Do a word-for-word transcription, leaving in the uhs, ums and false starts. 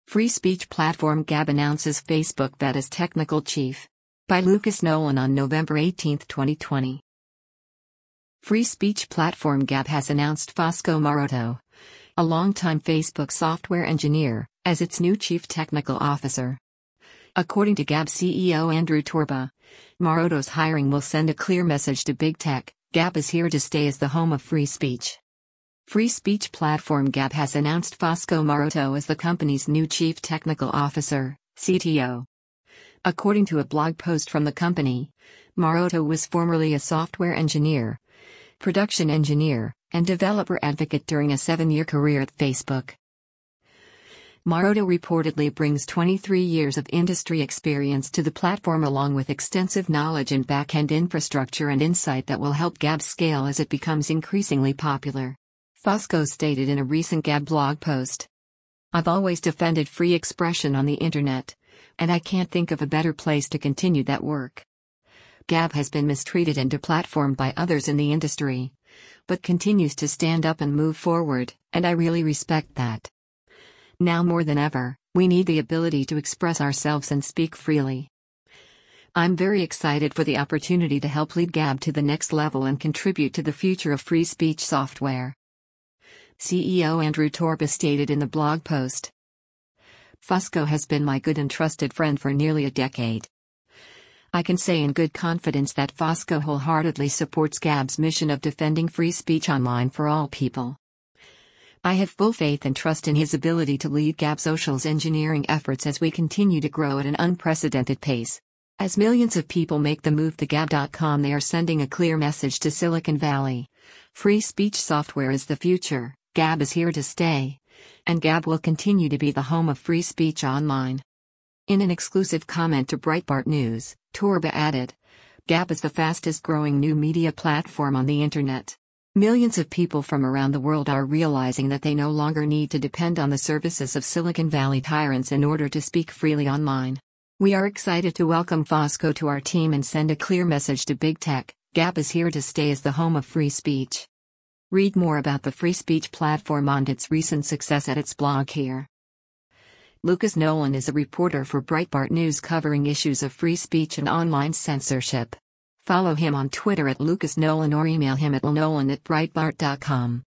Free speech platform Gab announces Facebook vet as technical chief. By Lucas Nolan on November eighteenth, twenty twenty. Free speech platform Gab has announced Fosco Maroto, a longtime Facebook software engineer, as its new chief technical officer. According to Gab C E O Andrew Torba, Maroto's hiring will send a clear message to big tech: Gab is here to stay as the home of free speech. Free speech platform Gab has announced Fosco Maroto as the company's new Chief Technical Officer, C T O. According to a blog post from the company, Maroto was formerly a software engineer, production engineer, and developer advocate during a seven-year career at Facebook. Maroto reportedly brings twenty-three years of industry experience to the platform along with extensive knowledge in back-end infrastructure and insight that will help Gab scale as it becomes increasingly popular. Fosco stated in a recent Gab blog post, "I've always defended free expression on the internet, and I can't think of a better place to continue that work. Gab has been mistreated and deplatformed by others in the industry, but continues to stand up and move forward, and I really respect that. Now more than ever, we need the ability to express ourselves and speak freely. I'm very excited for the opportunity to help lead Gab to the next level and contribute to the future of free speech software." C E O Andrew Torba stated in the blog post, "Fosco has been my good and trusted friend for nearly a decade. I can say in good confidence that Fosco wholeheartedly supports Gab's mission of defending free speech online for all people. I have full faith and trust in his ability to lead Gab Social's engineering efforts as we continue to grow at an unprecedented pace. As millions of people make the move to Gab dot com, they are sending a clear message to Silicon Valley. Free speech software is the future, Gab is here to stay, and Gab will continue to be the home of free speech online." In an exclusive comment to Breitbart News, Torba added, "Gab is the fastest growing new media platform on the internet. Millions of people from around the world are realizing that they no longer need to depend on the services of Silicon Valley tyrants in order to speak freely online. We are excited to welcome Fosco to our team and send a clear message to big tech: Gab is here to stay as the home of free speech." Read more about the free speech platform and its recent success at its blog here. Lucas Nolan is a reporter for Breitbart News covering issues of free speech and online censorship. Follow him on Twitter at Lucas Nolan or email him at nolan at breitbart dot com.